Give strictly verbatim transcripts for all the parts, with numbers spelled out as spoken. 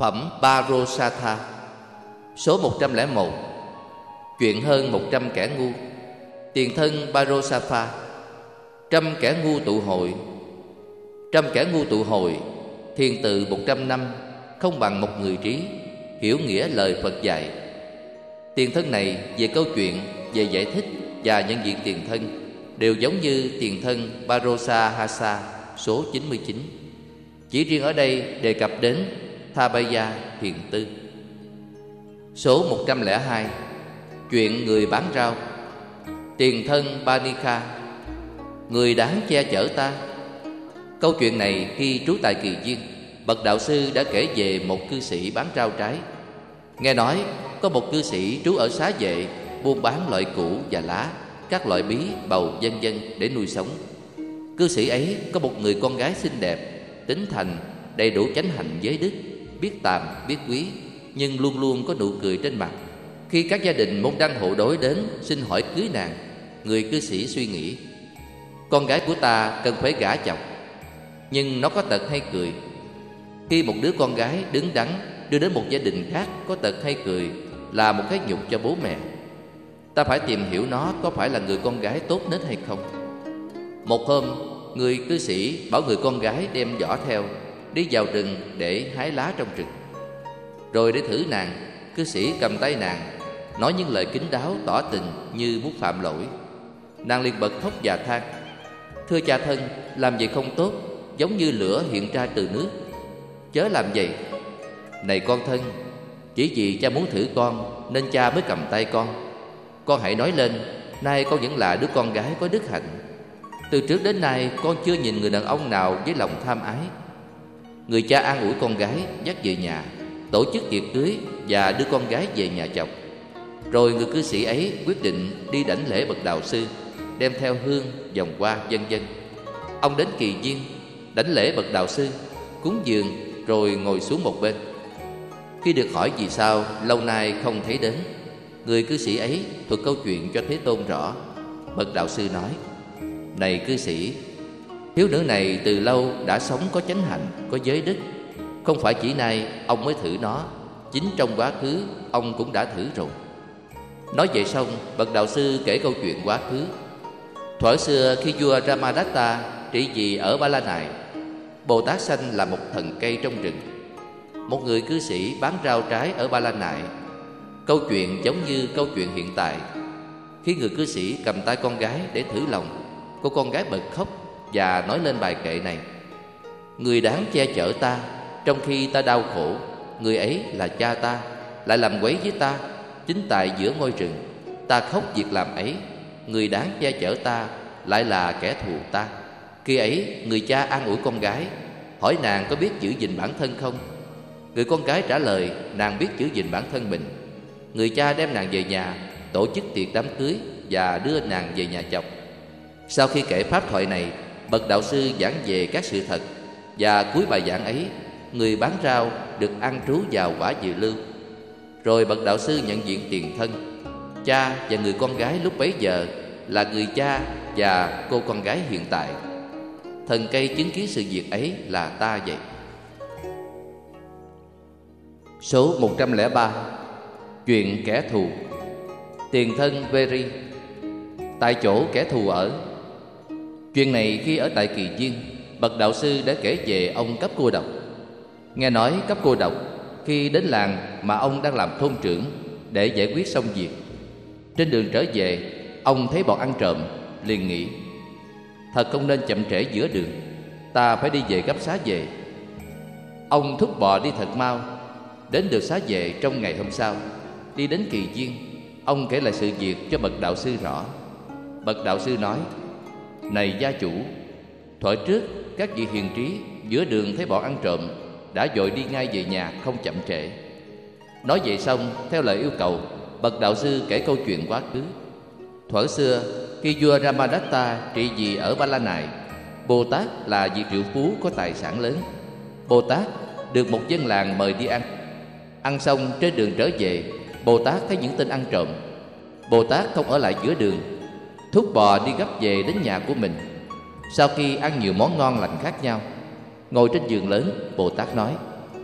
Phẩm Parosatha, số một trăm lẻ một. Chuyện hơn một trăm kẻ ngu. Tiền thân Parosatha. Trăm kẻ ngu tụ hội. Trăm kẻ ngu tụ hội, thiền tự một trăm năm, không bằng một người trí, hiểu nghĩa lời Phật dạy. Tiền thân này về câu chuyện, về giải thích và nhận diện tiền thân đều giống như tiền thân Parosahasa số chín mươi chín. Chỉ riêng ở đây đề cập đến Thabaya thiền tư. Số một trăm lẻ hai. Chuyện người bán rau. Tiền thân Panika. Người đáng che chở ta. Câu chuyện này khi trú tại Kỳ Viên, bậc đạo sư đã kể về một cư sĩ bán rau trái. Nghe nói có một cư sĩ trú ở xá vệ, buôn bán loại củ và lá, các loại bí, bầu, vân vân để nuôi sống. Cư sĩ ấy có một người con gái xinh đẹp, tính thành, đầy đủ chánh hạnh giới đức, biết tàm, biết quý, nhưng luôn luôn có nụ cười trên mặt. Khi các gia đình môn đăng hộ đối đến xin hỏi cưới nàng, người cư sĩ suy nghĩ: con gái của ta cần phải gả chồng, nhưng nó có tật hay cười. Khi một đứa con gái đứng đắn đưa đến một gia đình khác có tật hay cười là một cái nhục cho bố mẹ. Ta phải tìm hiểu nó có phải là người con gái tốt nết hay không. Một hôm, người cư sĩ bảo người con gái đem giỏ theo, đi vào rừng để hái lá trong rừng. Rồi để thử nàng, cư sĩ cầm tay nàng, nói những lời kín đáo tỏ tình như muốn phạm lỗi. Nàng liền bật khóc và than: thưa cha thân, làm vậy không tốt, giống như lửa hiện ra từ nước, chớ làm vậy. Này con thân, chỉ vì cha muốn thử con nên cha mới cầm tay con. Con hãy nói lên, nay con vẫn là đứa con gái có đức hạnh. Từ trước đến nay con chưa nhìn người đàn ông nào với lòng tham ái. Người cha an ủi con gái, dắt về nhà, tổ chức tiệc cưới và đưa con gái về nhà chồng. Rồi người cư sĩ ấy quyết định đi đảnh lễ bậc đạo sư, đem theo hương, vòng hoa, vân vân. Ông đến Kỳ Viên, đảnh lễ bậc đạo sư, cúng dường rồi ngồi xuống một bên. Khi được hỏi vì sao lâu nay không thấy đến, người cư sĩ ấy thuật câu chuyện cho Thế Tôn rõ. Bậc đạo sư nói: này cư sĩ, thiếu nữ này từ lâu đã sống có chánh hạnh, có giới đức. Không phải chỉ nay ông mới thử nó, chính trong quá khứ ông cũng đã thử rồi. Nói vậy xong, bậc đạo sư kể câu chuyện quá khứ. Thuở xưa khi vua Ramadatta trị vì ở Ba La Nại, Bồ Tát sanh là một thần cây trong rừng. Một người cư sĩ bán rau trái ở Ba La Nại. Câu chuyện giống như câu chuyện hiện tại. Khi người cư sĩ cầm tay con gái để thử lòng, cô con gái bật khóc và nói lên bài kệ này: người đáng che chở ta, trong khi ta đau khổ, người ấy là cha ta, lại làm quấy với ta, chính tại giữa ngôi rừng. Ta khóc việc làm ấy, người đáng che chở ta lại là kẻ thù ta. Khi ấy người cha an ủi con gái, hỏi nàng có biết giữ gìn bản thân không. Người con gái trả lời nàng biết giữ gìn bản thân mình. Người cha đem nàng về nhà, tổ chức tiệc đám cưới và đưa nàng về nhà chồng. Sau khi kể pháp thoại này, bậc đạo sư giảng về các sự thật, và cuối bài giảng ấy, người bán rau được ăn trú vào quả dự lưu. Rồi bậc đạo sư nhận diện tiền thân. Cha và người con gái lúc bấy giờ là người cha và cô con gái hiện tại. Thần cây chứng kiến sự việc ấy là ta vậy. Số một trăm lẻ ba. Chuyện kẻ thù. Tiền thân Veri. Tại chỗ kẻ thù ở. Chuyện này khi ở tại Kỳ Viên, bậc đạo sư đã kể về ông Cấp Cô Độc. Nghe nói Cấp Cô Độc khi đến làng mà ông đang làm thôn trưởng để giải quyết xong việc, trên đường trở về, ông thấy bọn ăn trộm, liền nghĩ: thật không nên chậm trễ giữa đường, ta phải đi về gấp xá về. Ông thúc bò đi thật mau, đến được xá về trong ngày hôm sau. Đi đến Kỳ Viên, ông kể lại sự việc cho bậc đạo sư rõ. Bậc đạo sư nói: này gia chủ, thuở trước các vị hiền trí giữa đường thấy bọn ăn trộm đã vội đi ngay về nhà, không chậm trễ. Nói vậy xong, theo lời yêu cầu, bậc đạo sư kể câu chuyện quá khứ. Thuở xưa khi vua Ramadatta trị vì ở Ba La Nại, Bồ Tát là vị triệu phú có tài sản lớn. Bồ Tát được một dân làng mời đi ăn. Ăn xong trên đường trở về, Bồ Tát thấy những tên ăn trộm. Bồ Tát không ở lại giữa đường, thúc bò đi gấp về đến nhà của mình. Sau khi ăn nhiều món ngon lành khác nhau, ngồi trên giường lớn, Bồ Tát nói: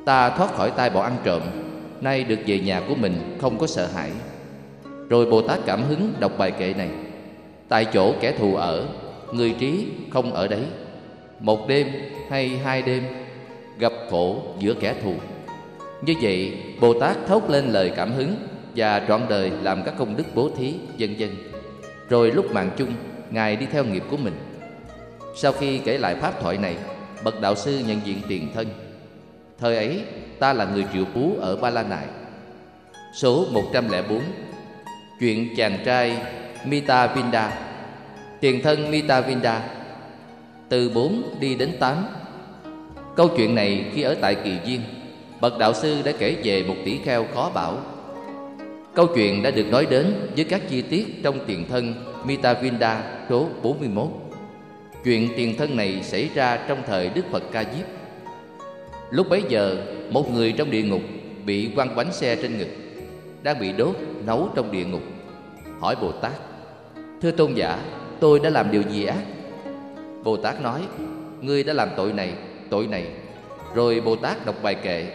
Ta thoát khỏi tay bọn ăn trộm, nay được về nhà của mình không có sợ hãi. Rồi Bồ Tát cảm hứng đọc bài kệ này: tại chỗ kẻ thù ở, người trí không ở đấy. Một đêm hay hai đêm, gặp khổ giữa kẻ thù. Như vậy Bồ Tát thốt lên lời cảm hứng và trọn đời làm các công đức bố thí, vân vân. Rồi lúc mạng chung, Ngài đi theo nghiệp của mình. Sau khi kể lại pháp thoại này, bậc đạo sư nhận diện tiền thân: thời ấy ta là người triệu phú ở Ba La Nại. Số một trăm lẻ bốn. Chuyện chàng trai Mitavinda. Tiền thân Mitavinda. Từ bốn đi đến tám. Câu chuyện này khi ở tại Kỳ Viên, bậc đạo sư đã kể về một tỷ kheo khó bảo. Câu chuyện đã được nói đến với các chi tiết trong tiền thân Mitavinda số bốn mươi mốt. Chuyện tiền thân này xảy ra trong thời Đức Phật Ca Diếp. Lúc bấy giờ, một người trong địa ngục bị quăng bánh xe trên ngực, đang bị đốt, nấu trong địa ngục, hỏi Bồ Tát: thưa tôn giả, tôi đã làm điều gì ác? Bồ Tát nói: ngươi đã làm tội này, tội này. Rồi Bồ Tát đọc bài kệ: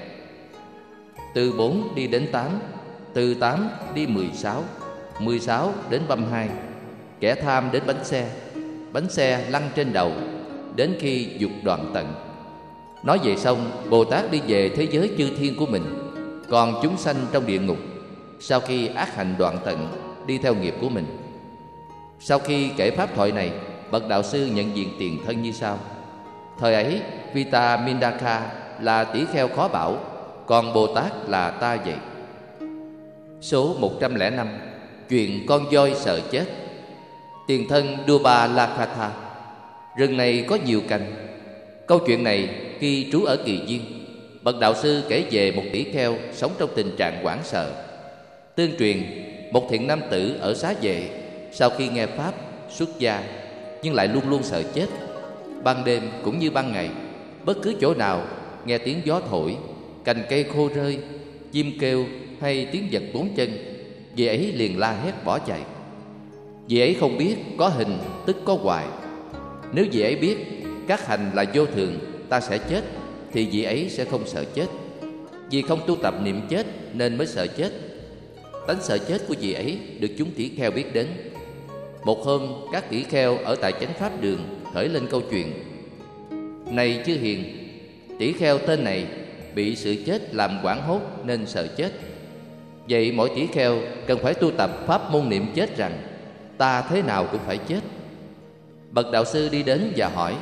từ bốn đi đến tám, từ tám đi mười sáu, mười sáu đến ba mươi hai. Kẻ tham đến bánh xe, bánh xe lăn trên đầu, đến khi dục đoạn tận. Nói vậy xong, Bồ Tát đi về thế giới chư thiên của mình. Còn chúng sanh trong địa ngục, sau khi ác hành đoạn tận, đi theo nghiệp của mình. Sau khi kể pháp thoại này, bậc đạo sư nhận diện tiền thân như sau: thời ấy Vita Mindaka là tỷ kheo khó bảo, còn Bồ Tát là ta vậy. Số một trăm lẻ năm. Chuyện con voi sợ chết. Tiền thân Duba Lakatha. Rừng này có nhiều cành. Câu chuyện này khi trú ở Kỳ Viên, bậc đạo sư kể về một tỷ kheo sống trong tình trạng hoảng sợ. Tương truyền, một thiện nam tử ở Xá Vệ sau khi nghe pháp xuất gia, nhưng lại luôn luôn sợ chết. Ban đêm cũng như ban ngày, bất cứ chỗ nào nghe tiếng gió thổi, cành cây khô rơi, chim kêu hay tiếng vật bốn chân, vị ấy liền la hét bỏ chạy. Vị ấy không biết có hình tức có hoại. Nếu vị ấy biết các hành là vô thường, ta sẽ chết, thì vị ấy sẽ không sợ chết. Vì không tu tập niệm chết nên mới sợ chết. Tánh sợ chết của vị ấy được chúng tỷ kheo biết đến. Một hôm, các tỷ kheo ở tại chánh pháp đường khởi lên câu chuyện: này chư hiền, tỷ kheo tên này bị sự chết làm hoảng hốt nên sợ chết. Vậy mỗi tỷ kheo cần phải tu tập pháp môn niệm chết rằng ta thế nào cũng phải chết. Bậc đạo sư đi đến và hỏi: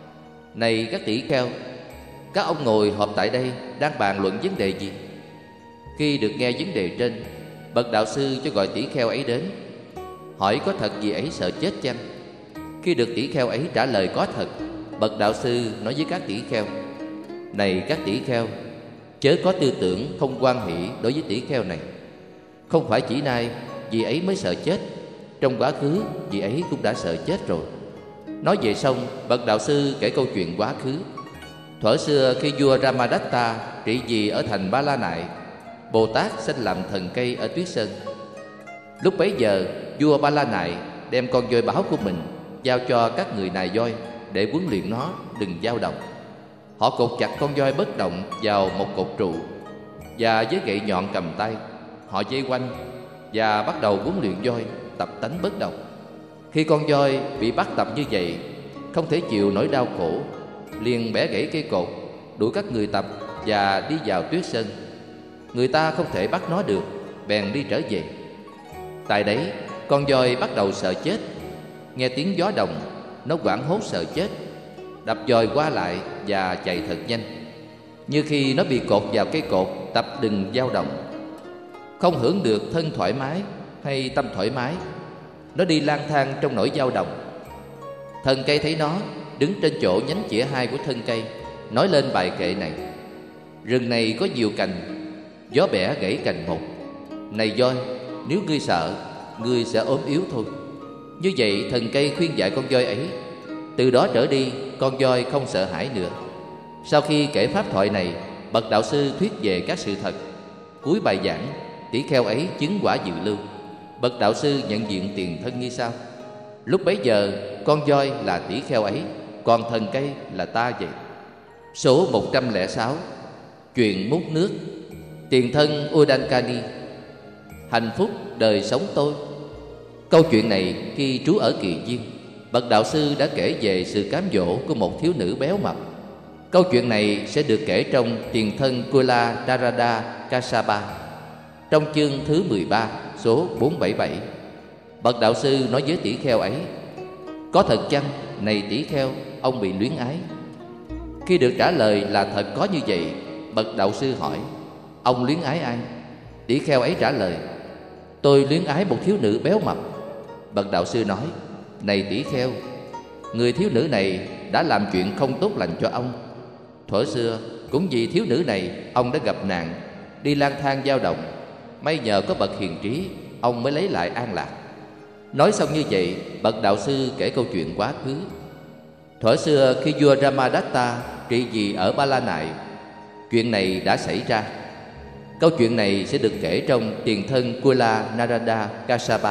này các tỷ kheo, các ông ngồi họp tại đây đang bàn luận vấn đề gì? Khi được nghe vấn đề trên, bậc đạo sư cho gọi tỷ kheo ấy đến, hỏi có thật vị ấy sợ chết chăng? Khi được tỷ kheo ấy trả lời có thật, bậc đạo sư nói với các tỷ kheo: này các tỷ kheo, chớ có tư tưởng không hoan hỷ đối với tỷ kheo này. Không phải chỉ nay vị ấy mới sợ chết, trong quá khứ vị ấy cũng đã sợ chết rồi. Nói vậy xong, bậc đạo sư kể câu chuyện quá khứ. Thuở xưa khi vua Ramadatta trị vì ở thành Ba La Nại, Bồ Tát sinh làm thần cây ở Tuyết Sơn. Lúc bấy giờ, vua Ba La Nại đem con voi báo của mình giao cho các người nài voi để huấn luyện nó đừng dao động. Họ cột chặt con voi bất động vào một cột trụ, và với gậy nhọn cầm tay, họ vây quanh và bắt đầu huấn luyện voi tập tánh bất động. Khi con voi bị bắt tập như vậy, không thể chịu nỗi đau khổ, liền bẻ gãy cây cột, đuổi các người tập và đi vào Tuyết Sơn. Người ta không thể bắt nó được, bèn đi trở về. Tại đấy, con voi bắt đầu sợ chết. Nghe tiếng gió đồng, nó hoảng hốt sợ chết, đập dòi qua lại và chạy thật nhanh, như khi nó bị cột vào cây cột tập đừng dao động. Không hưởng được thân thoải mái hay tâm thoải mái, nó đi lang thang trong nỗi dao động. Thần cây thấy nó, đứng trên chỗ nhánh chĩa hai của thân cây, nói lên bài kệ này: rừng này có nhiều cành, gió bẻ gãy cành một. Này voi, nếu ngươi sợ, ngươi sẽ ốm yếu thôi. Như vậy thần cây khuyên dạy con voi ấy. Từ đó trở đi, con voi không sợ hãi nữa. Sau khi kể pháp thoại này, bậc đạo sư thuyết về các sự thật. Cuối bài giảng, tỷ kheo ấy chứng quả dự lưu. Bậc đạo sư nhận diện tiền thân như sau: lúc bấy giờ con voi là tỷ kheo ấy, còn thần cây là ta vậy. Số một trăm lẻ sáu. Chuyện múc nước. Tiền thân Udankani. Hạnh phúc đời sống tôi. Câu chuyện này khi trú ở Kỳ Viên, bậc đạo sư đã kể về sự cám dỗ của một thiếu nữ béo mập. Câu chuyện này sẽ được kể trong Tiền thân Kula Darada Kasapa, trong chương thứ mười ba, số bốn trăm bảy mươi bảy. Bậc đạo sư nói với tỷ kheo ấy: có thật chăng, này tỷ kheo, ông bị luyến ái? Khi được trả lời là thật có như vậy, bậc đạo sư hỏi: ông luyến ái ai? Tỷ kheo ấy trả lời: tôi luyến ái một thiếu nữ béo mập. Bậc đạo sư nói: này tỷ kheo, người thiếu nữ này đã làm chuyện không tốt lành cho ông. Thuở xưa cũng vì thiếu nữ này, ông đã gặp nạn, đi lang thang dao động. May nhờ có bậc hiền trí, ông mới lấy lại an lạc. Nói xong như vậy, bậc đạo sư kể câu chuyện quá khứ. Thuở xưa khi vua Ramadatta trị vì ở Ba La Nại, chuyện này đã xảy ra. Câu chuyện này sẽ được kể trong Tiền thân Kula Narada Kasapa.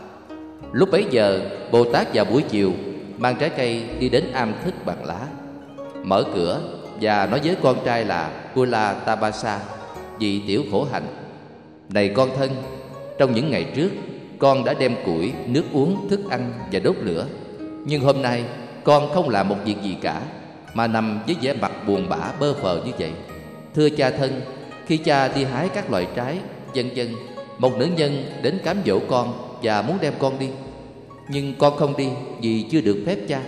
Lúc bấy giờ, Bồ Tát vào buổi chiều mang trái cây đi đến am thức bằng lá, mở cửa và nói với con trai là Kula Tabasa, vị tiểu khổ hạnh: này con thân, trong những ngày trước con đã đem củi, nước uống, thức ăn và đốt lửa, nhưng hôm nay con không làm một việc gì cả, mà nằm với vẻ mặt buồn bã bơ phờ như vậy. Thưa cha thân, khi cha đi hái các loại trái, vân vân, một nữ nhân đến cám dỗ con và muốn đem con đi, nhưng con không đi vì chưa được phép cha.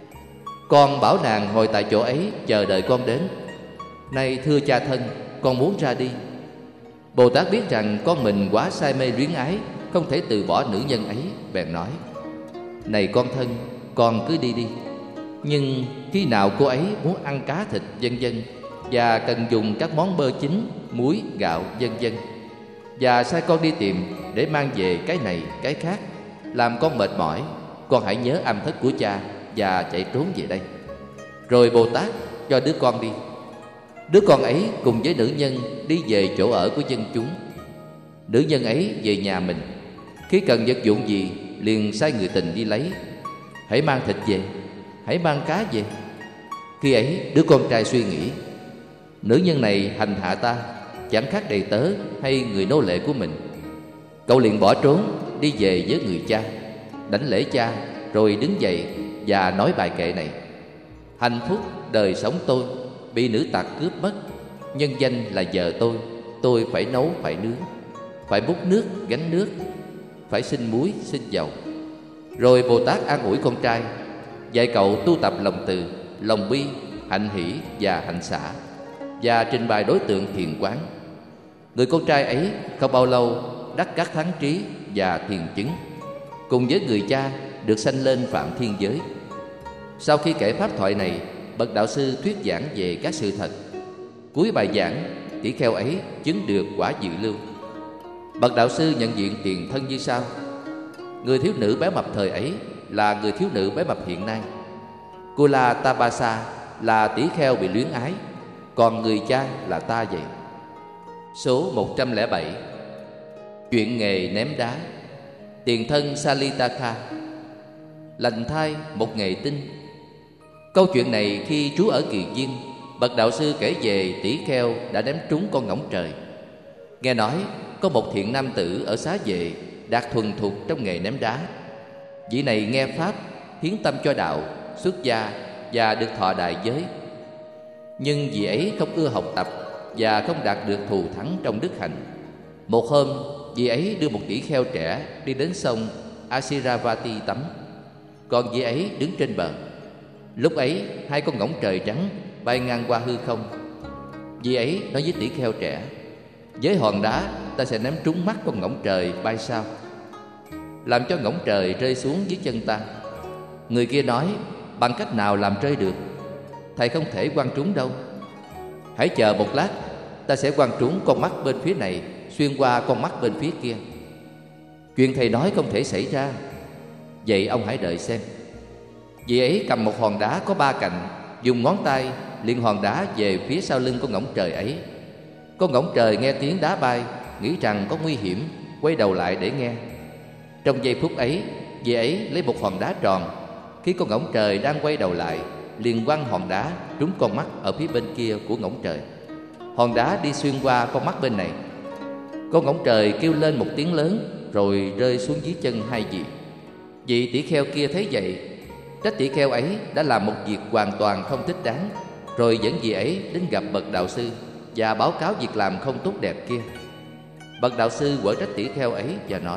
Con bảo nàng ngồi tại chỗ ấy chờ đợi con đến. Nay thưa cha thân, con muốn ra đi. Bồ Tát biết rằng con mình quá say mê luyến ái, không thể từ bỏ nữ nhân ấy, bèn nói: này con thân, con cứ đi đi. Nhưng khi nào cô ấy muốn ăn cá thịt vân vân và cần dùng các món bơ chín, muối, gạo vân vân, và sai con đi tìm để mang về cái này cái khác, làm con mệt mỏi, con hãy nhớ am thất của cha và chạy trốn về đây. Rồi Bồ Tát cho đứa con đi. Đứa con ấy cùng với nữ nhân đi về chỗ ở của dân chúng. Nữ nhân ấy về nhà mình, khi cần vật dụng gì liền sai người tình đi lấy. Hãy mang thịt về, hãy mang cá về. Khi ấy đứa con trai suy nghĩ: nữ nhân này hành hạ ta, chẳng khác đầy tớ hay người nô lệ của mình. Cậu liền bỏ trốn đi về với người cha, đảnh lễ cha, rồi đứng dậy và nói bài kệ này: hạnh phúc đời sống tôi bị nữ tặc cướp mất, nhân danh là vợ tôi, tôi phải nấu phải nướng, phải múc nước gánh nước, phải xin muối xin dầu. Rồi Bồ Tát an ủi con trai, dạy cậu tu tập lòng từ, lòng bi, hạnh hỷ và hạnh xả, và trình bày đối tượng thiền quán. Người con trai ấy không bao lâu đắc các thắng trí và thiền chứng, cùng với người cha được sanh lên phạm thiên giới. Sau khi kể pháp thoại này, bậc đạo sư thuyết giảng về các sự thật. Cuối bài giảng, tỷ kheo ấy chứng được quả dự lưu. Bậc đạo sư nhận diện tiền thân như sau: người thiếu nữ béo mập thời ấy là người thiếu nữ béo mập hiện nay. Kula Tabasa là tỷ kheo bị luyến ái, còn người cha là ta vậy. Số một trăm lẻ bảy. Chuyện nghề ném đá. Tiền thân Salitaka. Lành thai một nghề tinh. Câu chuyện này khi trú ở Kỳ Viên, bậc đạo sư kể về tỷ kheo đã ném trúng con ngỗng trời. Nghe nói có một thiện nam tử ở Xá Vệ đạt thuần thục trong nghề ném đá. Vị này nghe pháp, hiến tâm cho đạo, xuất gia và được thọ đại giới. Nhưng vị ấy không ưa học tập và không đạt được thù thắng trong đức hạnh. Một hôm, vị ấy đưa một tỷ kheo trẻ đi đến sông Asiravati tắm, còn vị ấy đứng trên bờ. Lúc ấy hai con ngỗng trời trắng bay ngang qua hư không. Vị ấy nói với tỷ kheo trẻ: với hòn đá ta sẽ ném trúng mắt con ngỗng trời bay sao, làm cho ngỗng trời rơi xuống dưới chân ta. Người kia nói: bằng cách nào làm rơi được? Thầy không thể quăng trúng đâu. Hãy chờ một lát, ta sẽ quăng trúng con mắt bên phía này xuyên qua con mắt bên phía kia. Chuyện thầy nói không thể xảy ra. Vậy ông hãy đợi xem. Vị ấy cầm một hòn đá có ba cạnh, dùng ngón tay liền hòn đá về phía sau lưng con ngỗng trời ấy. Con ngỗng trời nghe tiếng đá bay, nghĩ rằng có nguy hiểm, quay đầu lại để nghe. Trong giây phút ấy, vị ấy lấy một hòn đá tròn. Khi con ngỗng trời đang quay đầu lại, liền quăng hòn đá trúng con mắt ở phía bên kia của ngỗng trời. Hòn đá đi xuyên qua con mắt bên này. Con ngỗng trời kêu lên một tiếng lớn rồi rơi xuống dưới chân hai vị. Vị tỷ kheo kia thấy vậy, trách tỷ kheo ấy đã làm một việc hoàn toàn không thích đáng, rồi dẫn vị ấy đến gặp bậc đạo sư và báo cáo việc làm không tốt đẹp kia. Bậc đạo sư quở trách tỷ kheo ấy và nói: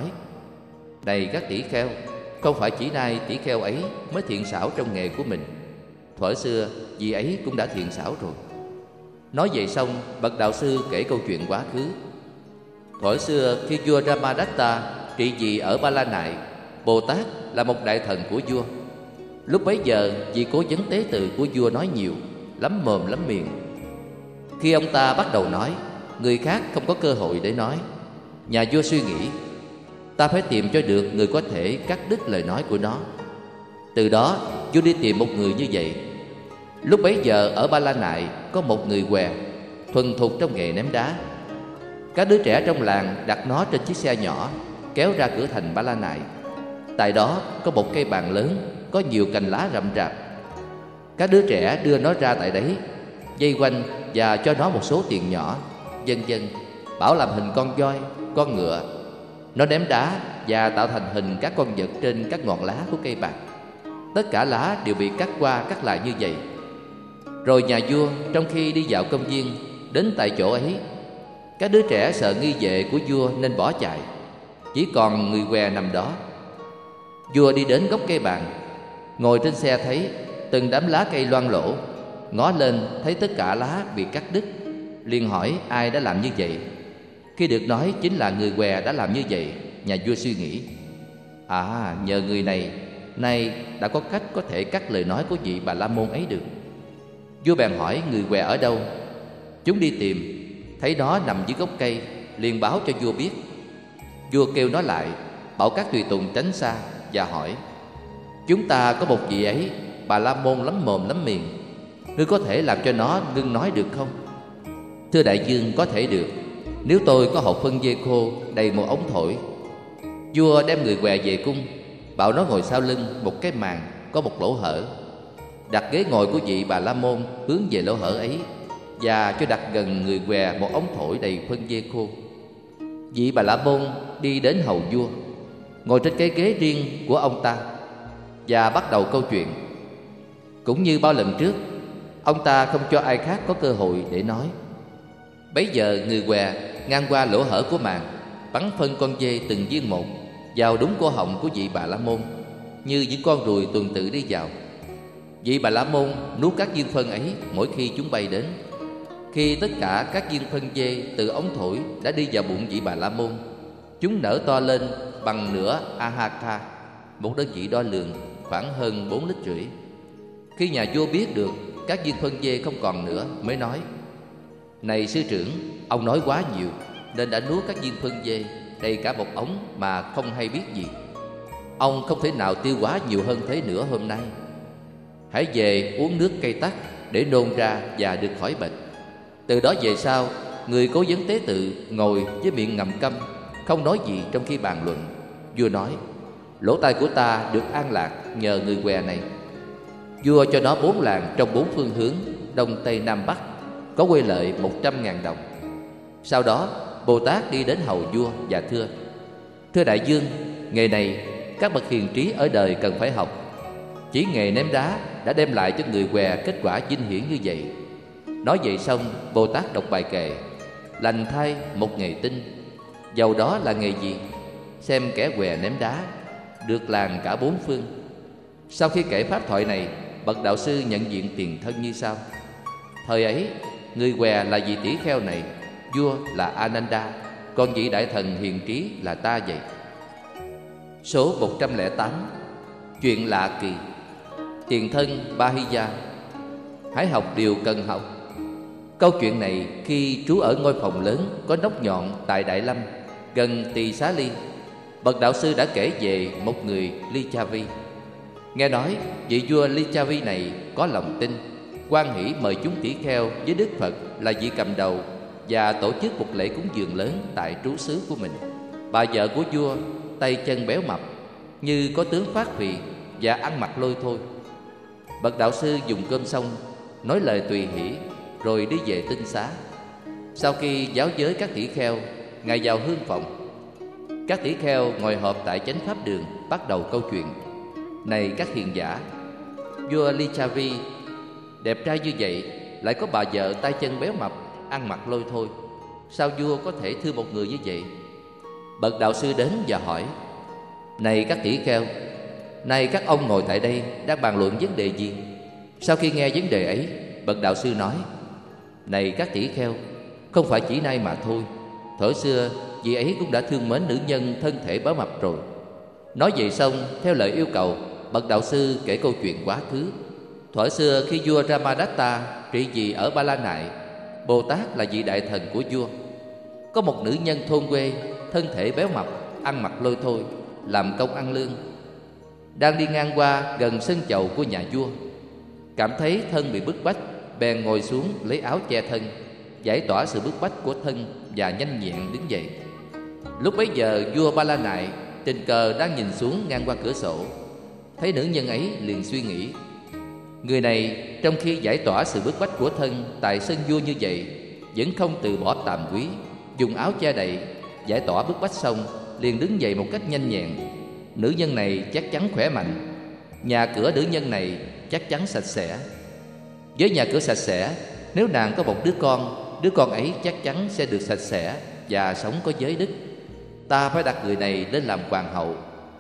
Này các tỷ kheo, không phải chỉ nay tỷ kheo ấy mới thiện xảo trong nghề của mình. Thuở xưa vị ấy cũng đã thiện xảo rồi. Nói vậy xong, bậc đạo sư kể câu chuyện quá khứ. Thuở xưa khi vua Ramadatta trị vì ở Ba La Nại, Bồ Tát là một đại thần của vua. Lúc bấy giờ vị cố vấn tế tự của vua nói nhiều, lắm mồm lắm miệng. Khi ông ta bắt đầu nói, người khác không có cơ hội để nói. Nhà vua suy nghĩ, ta phải tìm cho được người có thể cắt đứt lời nói của nó. Từ đó vua đi tìm một người như vậy. Lúc bấy giờ ở Ba La Nại có một người què thuần thục trong nghề ném đá. Các đứa trẻ trong làng đặt nó trên chiếc xe nhỏ kéo ra cửa thành Ba La Nại. Tại đó có một cây bàn lớn có nhiều cành lá rậm rạp. Các đứa trẻ đưa nó ra tại đấy, vây quanh và cho nó một số tiền nhỏ, vân vân, bảo làm hình con voi, con ngựa. Nó ném đá và tạo thành hình các con vật trên các ngọn lá của cây bạc. Tất cả lá đều bị cắt qua cắt lại như vậy. Rồi nhà vua trong khi đi dạo công viên đến tại chỗ ấy, các đứa trẻ sợ nghi vệ của vua nên bỏ chạy. Chỉ còn người què nằm đó. Vua đi đến gốc cây bàn, ngồi trên xe thấy từng đám lá cây loang lổ, ngó lên thấy tất cả lá bị cắt đứt, liền hỏi ai đã làm như vậy. Khi được nói chính là người què đã làm như vậy, nhà vua suy nghĩ, à, nhờ người này nay đã có cách có thể cắt lời nói của vị Bà La Môn ấy được. Vua bèn hỏi người què ở đâu. Chúng đi tìm, thấy nó nằm dưới gốc cây, liền báo cho vua biết. Vua kêu nó lại, bảo các tùy tùng tránh xa và hỏi, chúng ta có một vị ấy, Bà La Môn lắm mồm lắm miệng, ngươi có thể làm cho nó ngưng nói được không? Thưa đại vương, có thể được, nếu tôi có hộp phân dê khô đầy một ống thổi. Vua đem người què về cung, bảo nó ngồi sau lưng một cái màn có một lỗ hở, đặt ghế ngồi của vị Bà La Môn hướng về lỗ hở ấy, và cho đặt gần người què một ống thổi đầy phân dê khô. Vị Bà La Môn đi đến hầu vua, ngồi trên cái ghế riêng của ông ta và bắt đầu câu chuyện. Cũng như bao lần trước, ông ta không cho ai khác có cơ hội để nói. Bấy giờ người què ngang qua lỗ hở của màn, bắn phân con dê từng viên một vào đúng cổ họng của vị Bà La Môn, như những con ruồi tuần tự đi vào. Vị Bà La Môn nuốt các viên phân ấy mỗi khi chúng bay đến. Khi tất cả các viên phân dê từ ống thổi đã đi vào bụng vị Bà La Môn, chúng nở to lên bằng nửa ahaka, một đơn vị đo lường khoảng hơn bốn lít rưỡi. Khi nhà vua biết được các viên phân dê không còn nữa, mới nói, này sư trưởng, ông nói quá nhiều nên đã nuốt các viên phân dê đầy cả một ống mà không hay biết gì. Ông không thể nào tiêu hóa nhiều hơn thế nữa hôm nay. Hãy về uống nước cây tắc để nôn ra và được khỏi bệnh. Từ đó về sau, người cố vấn tế tự ngồi với miệng ngậm câm, không nói gì trong khi bàn luận. Vua nói, lỗ tai của ta được an lạc nhờ người què này. Vua cho nó bốn làng trong bốn phương hướng đông tây nam bắc, có quê lợi một trăm ngàn đồng. Sau đó Bồ Tát đi đến hầu vua và thưa, thưa đại vương, nghề này các bậc hiền trí ở đời cần phải học. Chỉ nghề ném đá đã đem lại cho người què kết quả vinh hiển như vậy. Nói vậy xong, Bồ Tát đọc bài kệ, lành thay một nghề tinh, dầu đó là nghề gì, xem kẻ què ném đá được làng cả bốn phương. Sau khi kể pháp thoại này, bậc đạo sư nhận diện tiền thân như sau. Thời ấy, người què là vị tỷ kheo này, vua là Ananda, còn vị đại thần hiền trí là ta vậy. Số một trăm lẻ tám. Chuyện lạ kỳ. Tiền thân Bahiya. Hãy học điều cần học. Câu chuyện này khi trú ở ngôi phòng lớn có nóc nhọn tại Đại Lâm, gần Tỳ Xá Ly, bậc đạo sư đã kể về một người Lichavi. Nghe nói vị vua Lichavi này có lòng tin, hoan hỷ mời chúng tỷ kheo với Đức Phật là vị cầm đầu và tổ chức một lễ cúng dường lớn tại trú xứ của mình. Bà vợ của vua tay chân béo mập, như có tướng phát phì và ăn mặc lôi thôi. Bậc đạo sư dùng cơm xong, nói lời tùy hỷ rồi đi về tinh xá. Sau khi giáo giới các tỷ kheo, Ngài vào hương phòng. Các tỷ kheo ngồi họp tại chánh pháp đường, bắt đầu câu chuyện. Này các hiền giả, vua Lichavi đẹp trai như vậy, lại có bà vợ tay chân béo mập, ăn mặc lôi thôi. Sao vua có thể thương một người như vậy? Bậc đạo sư đến và hỏi: Này các tỷ kheo, nay các ông ngồi tại đây đang bàn luận vấn đề gì? Sau khi nghe vấn đề ấy, bậc đạo sư nói: Này các tỷ kheo, không phải chỉ nay mà thôi. Thuở xưa vị ấy cũng đã thương mến nữ nhân thân thể béo mập rồi. Nói vậy xong, theo lời yêu cầu, bậc đạo sư kể câu chuyện quá khứ. Thuở xưa khi vua Ramadatta trị vì ở Ba La Nại, Bồ Tát là vị đại thần của vua. Có một nữ nhân thôn quê, thân thể béo mập, ăn mặc lôi thôi, làm công ăn lương, đang đi ngang qua gần sân chầu của nhà vua. Cảm thấy thân bị bức bách, bèn ngồi xuống lấy áo che thân, giải tỏa sự bức bách của thân và nhanh nhẹn đứng dậy. Lúc bấy giờ vua Ba La Nại tình cờ đang nhìn xuống ngang qua cửa sổ, thấy nữ nhân ấy liền suy nghĩ: Người này trong khi giải tỏa sự bức bách của thân tại sân vua như vậy, vẫn không từ bỏ tàm quý, dùng áo che đậy, giải tỏa bức bách xong liền đứng dậy một cách nhanh nhẹn. Nữ nhân này chắc chắn khỏe mạnh. Nhà cửa nữ nhân này chắc chắn sạch sẽ. Với nhà cửa sạch sẽ, nếu nàng có một đứa con, đứa con ấy chắc chắn sẽ được sạch sẽ và sống có giới đức. Ta phải đặt người này lên làm hoàng hậu.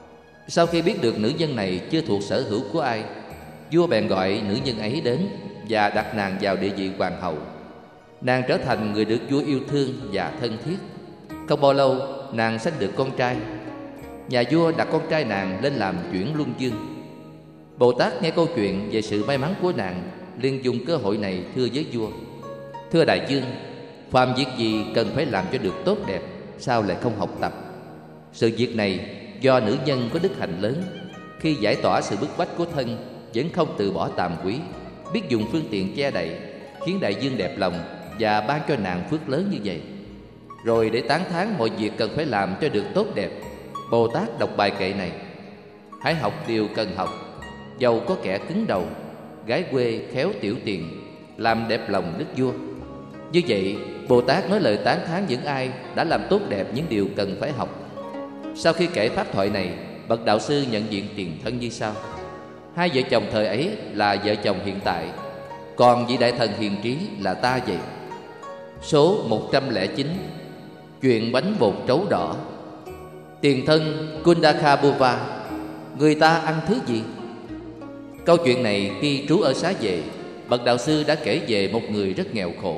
Sau khi biết được nữ nhân này chưa thuộc sở hữu của ai, vua bèn gọi nữ nhân ấy đến và đặt nàng vào địa vị hoàng hậu. Nàng trở thành người được vua yêu thương và thân thiết. Không bao lâu, nàng sanh được con trai. Nhà vua đặt con trai nàng lên làm chuyển luân dương. Bồ Tát nghe câu chuyện về sự may mắn của nàng, liền dùng cơ hội này thưa với vua: Thưa đại vương, phàm việc gì cần phải làm cho được tốt đẹp, sao lại không học tập? Sự việc này do nữ nhân có đức hạnh lớn, khi giải tỏa sự bức bách của thân vẫn không từ bỏ tàm quý, biết dùng phương tiện che đậy, khiến đại vương đẹp lòng và ban cho nàng phước lớn như vậy. Rồi để tán thán mọi việc cần phải làm cho được tốt đẹp, Bồ Tát đọc bài kệ này: Hãy học điều cần học, dầu có kẻ cứng đầu, gái quê khéo tiểu tiền, làm đẹp lòng đức vua. Như vậy, Bồ Tát nói lời tán thán những ai đã làm tốt đẹp những điều cần phải học. Sau khi kể pháp thoại này, bậc đạo sư nhận diện tiền thân như sau: Hai vợ chồng thời ấy là vợ chồng hiện tại, còn vị đại thần hiền trí là ta vậy. Số một trăm lẻ chín. Chuyện bánh bột trấu đỏ. Tiền thân Kundakabhuva, người ta ăn thứ gì? Câu chuyện này khi trú ở Xá Vệ, bậc đạo sư đã kể về một người rất nghèo khổ.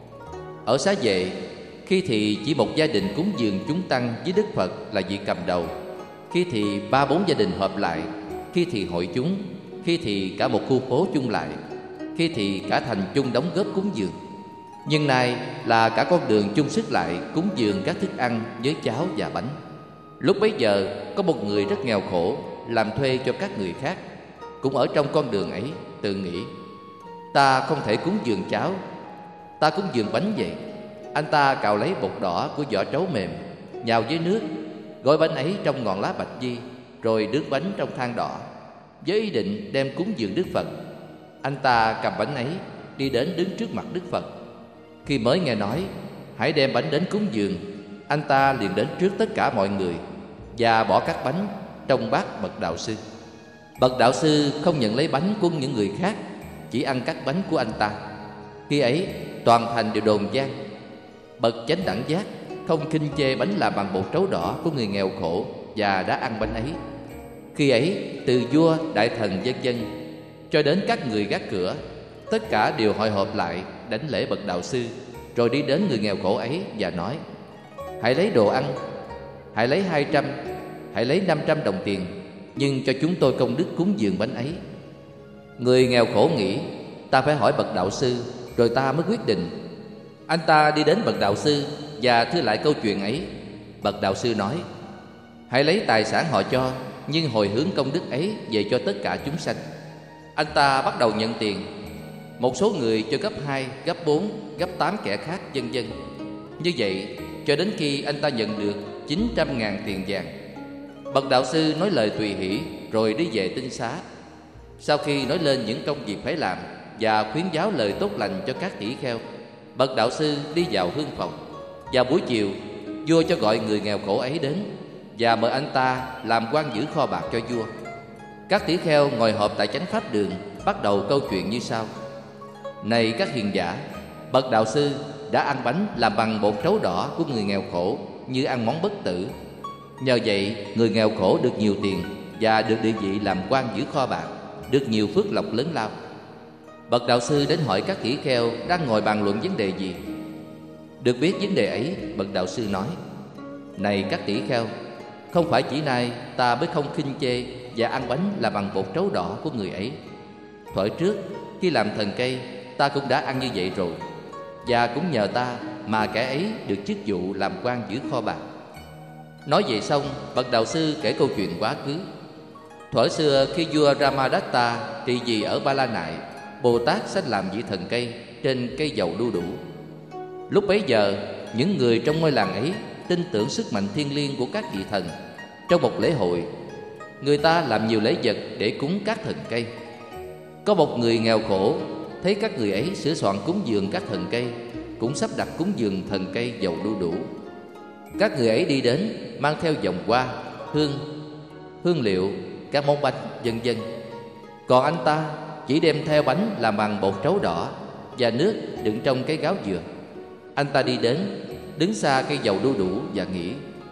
Ở Xá Vệ, khi thì chỉ một gia đình cúng dường chúng tăng với Đức Phật là vị cầm đầu, khi thì ba bốn gia đình hợp lại, khi thì hội chúng, khi thì cả một khu phố chung lại, khi thì cả thành chung đóng góp cúng dường. Nhưng nay là cả con đường chung sức lại cúng dường các thức ăn với cháo và bánh. Lúc bấy giờ có một người rất nghèo khổ làm thuê cho các người khác, cũng ở trong con đường ấy, tự nghĩ: Ta không thể cúng dường cháo, ta cúng dường bánh vậy. Anh ta cào lấy bột đỏ của vỏ trấu mềm, nhào với nước, gói bánh ấy trong ngọn lá bạch di, rồi đướt bánh trong than đỏ, với ý định đem cúng dường Đức Phật. Anh ta cầm bánh ấy đi đến đứng trước mặt Đức Phật. Khi mới nghe nói hãy đem bánh đến cúng dường, anh ta liền đến trước tất cả mọi người và bỏ các bánh trong bát bậc đạo sư. Bậc đạo sư không nhận lấy bánh của những người khác, chỉ ăn các bánh của anh ta. Khi ấy toàn thành đều đồn vang: Bậc chánh đẳng giác không khinh chê bánh làm bằng bột trấu đỏ của người nghèo khổ và đã ăn bánh ấy. Khi ấy từ vua, đại thần, vân vân cho đến các người gác cửa, tất cả đều hội họp lại đảnh lễ bậc đạo sư, rồi đi đến người nghèo khổ ấy và nói: Hãy lấy đồ ăn, hãy lấy hai trăm, hãy lấy năm trăm đồng tiền, nhưng cho chúng tôi công đức cúng dường bánh ấy. Người nghèo khổ nghĩ: Ta phải hỏi bậc đạo sư, rồi ta mới quyết định. Anh ta đi đến bậc đạo sư và thưa lại câu chuyện ấy. Bậc đạo sư nói: Hãy lấy tài sản họ cho, nhưng hồi hướng công đức ấy về cho tất cả chúng sanh. Anh ta bắt đầu nhận tiền. Một số người cho gấp hai, gấp bốn, gấp tám kẻ khác, vân vân. Như vậy cho đến khi anh ta nhận được chín trăm ngàn tiền vàng. Bậc đạo sư nói lời tùy hỷ, rồi đi về tinh xá. Sau khi nói lên những công việc phải làm và khuyến giáo lời tốt lành cho các tỷ kheo, bậc đạo sư đi vào hương phòng. Vào buổi chiều, vua cho gọi người nghèo khổ ấy đến và mời anh ta làm quan giữ kho bạc cho vua. Các tỷ kheo ngồi họp tại chánh pháp đường, bắt đầu câu chuyện như sau: Này các hiền giả, bậc đạo sư đã ăn bánh làm bằng bột trấu đỏ của người nghèo khổ như ăn món bất tử. Nhờ vậy, người nghèo khổ được nhiều tiền và được địa vị làm quan giữ kho bạc, được nhiều phước lộc lớn lao. Bậc đạo sư đến hỏi các tỷ kheo đang ngồi bàn luận vấn đề gì. Được biết vấn đề ấy, bậc đạo sư nói: Này các tỷ kheo, không phải chỉ nay ta mới không khinh chê và ăn bánh là bằng bột trấu đỏ của người ấy. Thuở trước, khi làm thần cây, ta cũng đã ăn như vậy rồi, và cũng nhờ ta mà kẻ ấy được chức vụ làm quan giữ kho bạc. Nói vậy xong, bậc đạo sư kể câu chuyện quá khứ. Thuở xưa, khi vua Ramadatta trị vì ở Ba La Nại, Bồ Tát sanh làm vị thần cây trên cây dầu đu đủ. Lúc bấy giờ, những người trong ngôi làng ấy tin tưởng sức mạnh thiêng liêng của các vị thần. Trong một lễ hội, người ta làm nhiều lễ vật để cúng các thần cây. Có một người nghèo khổ thấy các người ấy sửa soạn cúng dường các thần cây, cũng sắp đặt cúng dường thần cây dầu đu đủ. Các người ấy đi đến mang theo vòng hoa, hương, hương liệu, các món bánh, vân vân. Còn anh ta chỉ đem theo bánh làm bằng bột trấu đỏ và nước đựng trong cái gáo dừa. Anh ta đi đến, đứng xa cây dầu đu đủ và nghĩ: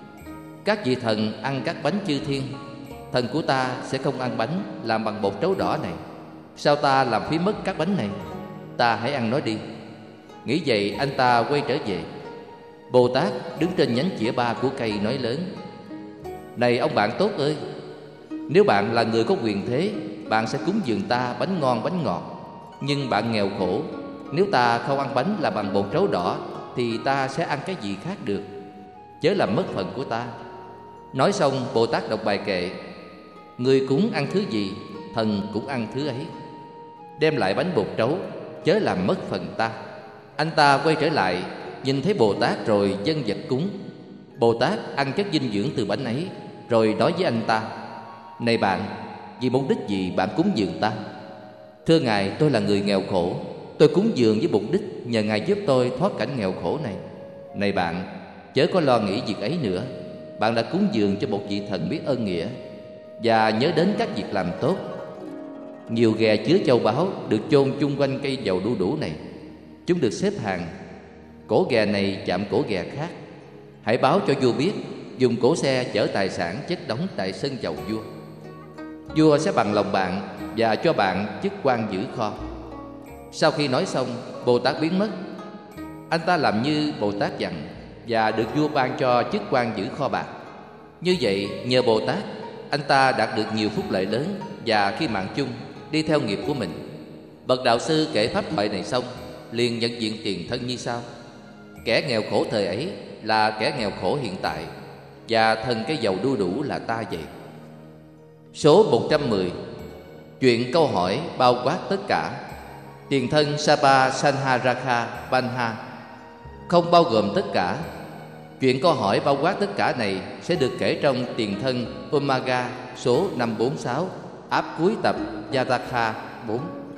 Các vị thần ăn các bánh chư thiên, thần của ta sẽ không ăn bánh làm bằng bột trấu đỏ này. Sao ta làm phí mất các bánh này? Ta hãy ăn nó đi. Nghĩ vậy, anh ta quay trở về. Bồ Tát đứng trên nhánh chĩa ba của cây nói lớn: Này ông bạn tốt ơi, nếu bạn là người có quyền thế, bạn sẽ cúng dường ta bánh ngon bánh ngọt. Nhưng bạn nghèo khổ, nếu ta không ăn bánh là bằng bột trấu đỏ thì ta sẽ ăn cái gì khác được? Chớ làm mất phần của ta. Nói xong, Bồ Tát đọc bài kệ: Người cúng ăn thứ gì, thần cũng ăn thứ ấy. Đem lại bánh bột trấu, chớ làm mất phần ta. Anh ta quay trở lại, nhìn thấy Bồ Tát rồi dâng vật cúng. Bồ Tát ăn chất dinh dưỡng từ bánh ấy, rồi nói với anh ta: Này bạn, vì mục đích gì bạn cúng dường ta? Thưa Ngài, tôi là người nghèo khổ. Tôi cúng dường với mục đích nhờ Ngài giúp tôi thoát cảnh nghèo khổ này. Này bạn, chớ có lo nghĩ việc ấy nữa. Bạn đã cúng dường cho một vị thần biết ơn nghĩa, và nhớ đến các việc làm tốt. Nhiều ghè chứa châu báu được chôn chung quanh cây dầu đu đủ này. Chúng được xếp hàng, cổ ghè này chạm cổ ghè khác. Hãy báo cho vua biết, dùng cỗ xe chở tài sản chất đóng tại sân chầu vua. Vua sẽ bằng lòng bạn và cho bạn chức quan giữ kho. Sau khi nói xong, Bồ Tát biến mất. Anh ta làm như Bồ Tát dặn và được vua ban cho chức quan giữ kho bạc. Như vậy, nhờ Bồ Tát, anh ta đạt được nhiều phúc lợi lớn và khi mạng chung đi theo nghiệp của mình. Bậc đạo sư kể pháp thoại này xong, liền nhận diện tiền thân như sau: Kẻ nghèo khổ thời ấy là kẻ nghèo khổ hiện tại, và thần cây dầu đu đủ là ta vậy. Số một trăm mười. Chuyện câu hỏi bao quát tất cả. Tiền thân Sapa Sanharakha Banha không bao gồm tất cả. Chuyện câu hỏi bao quát tất cả này sẽ được kể trong tiền thân Umaga số năm bốn sáu, áp cuối tập Yataka bốn.